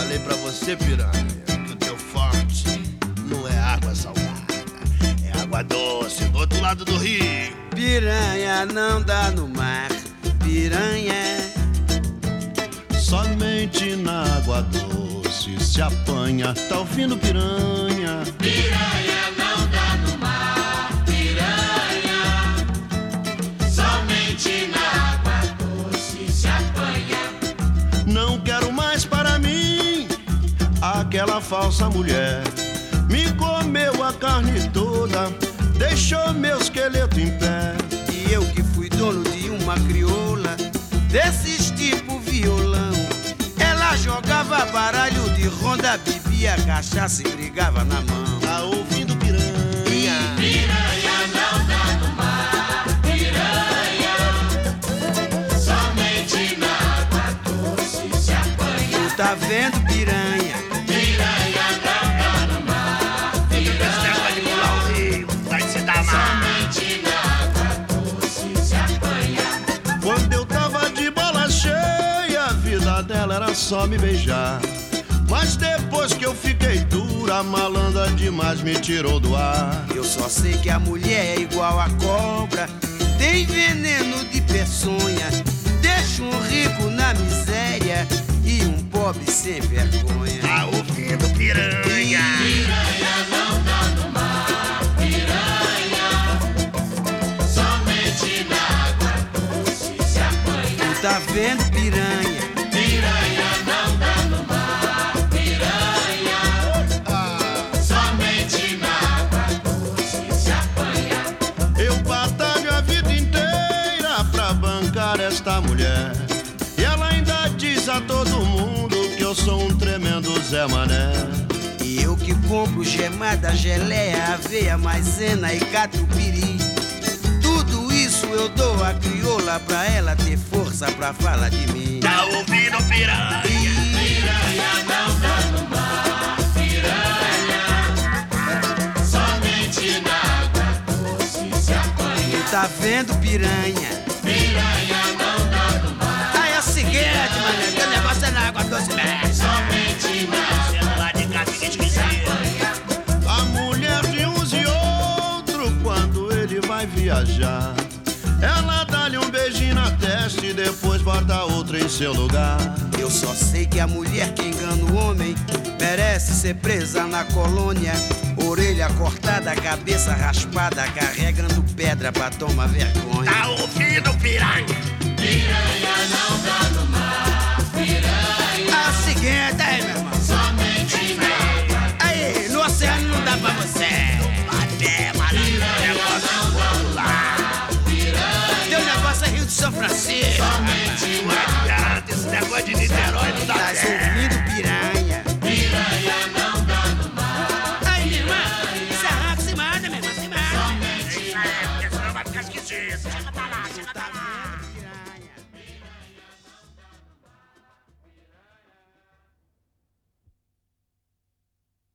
falei pra você, piranha, que o teu forte não é água salgada, é água doce, do outro lado do rio. Piranha não dá no mar, piranha. Somente na água doce se apanha, tá ouvindo, piranha? Piranha não dá no mar, piranha. Somente na água doce se apanha. Não quero mais para mim aquela falsa mulher. Me comeu a carne toda, deixou meu esqueleto em pé. E eu que fui dono de uma crioula, desses tipo violão. Ela jogava baralho de ronda, bebia cachaça e brigava na mão. Tá ouvindo, piranha? Piranha não dá no mar, piranha. Somente na água doce se apanha. Tu tá vendo, piranha? Piranha não dá no mar, piranha. Pode pular o rio, vai se dar mal. Somente na água doce se apanha. Quando eu tava de bola cheia, a vida dela era só me beijar. Mas depois que eu fiquei dura, a malandra demais me tirou do ar. Eu só sei que a mulher é igual a cobra, tem veneno de peçonha, deixa um rico na miséria e um pobre sem vergonha. Tá ouvindo, piranha? Piranha não dá no mar, piranha. Somente na água doce se apanha. Tu tá vendo, piranha? Piranha não dá no mar, piranha. Somente na água doce se apanha. Eu batalho a vida inteira pra bancar esta mulher. E ela ainda diz a todo mundo que eu sou um tremendo Zé Mané. E eu que compro gemada, geleia, aveia, maisena e catupiry. Tudo isso eu dou a crioula pra ela ter força pra falar de mim. Tá ouvindo, piranha? Piranha não dá no mar, piranha. Somente na água doce se apanha. Tu tá vendo, piranha? Piranha não dá no mar. Aí é o seguinte, mano, que o negócio é na água doce mesmo. Somente na água Lá de cá fica doce se apanha. A mulher de uns e outro, quando ele vai viajar, ela dá-lhe um beijinho na testa e depois bota outra em seu lugar. Eu só sei que a mulher que engana o homem merece ser presa na colônia. Orelha cortada, cabeça raspada, carregando pedra pra tomar vergonha. Tá ouvindo, piranha? Piranha não dá no mar, piranha. É o seguinte, aí, meu irmão. Somente na água. Aí, no oceano não dá pra você. Até, malandro, negócio vamos lá. Teu negócio é Rio de São Francisco. Somente na água. Esse negócio de Niterói não dá Tá certo. ouvindo, piranha? Piranha não dá no mar. Aí, minha irmã, se arranca, se manda, minha irmã, se manda. Somente na água. Senão vai ficar esquisito. Tá